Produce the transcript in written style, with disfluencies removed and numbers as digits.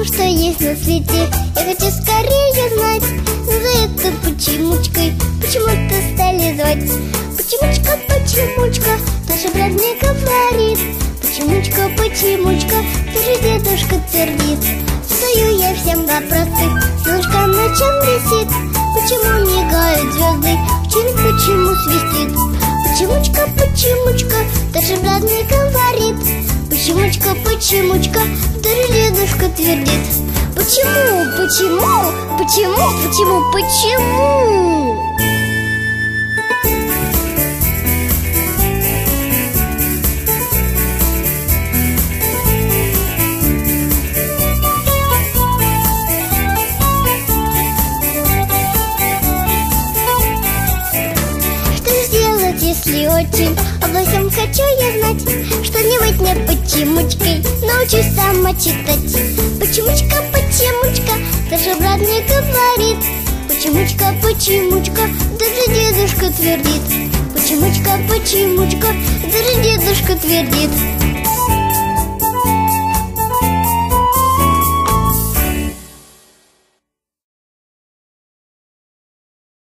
все, что есть на свете. Я хочу скорее знать, но за это почемучкой почему-то стали звать. Почемучка, почемучка, наша брат мне говорит. Почемучка, почемучка, тоже дедушка твердит. Задаю я всем вопросы, солнышко на чем висит? Почему мигают звезды, птичка почему свистит? Почемучка, почемучка, даже брат мне говорит. Почемучка, почемучка, даже дедушка твердит. Почему, почему, почему, почему, почему? Если очень обо всем хочу я знать, что-нибудь мне почемучкой научусь сама читать. Почемучка, почемучка, даже брат мне говорит. Почемучка, почемучка, даже дедушка твердит. Почемучка, почемучка, даже дедушка твердит.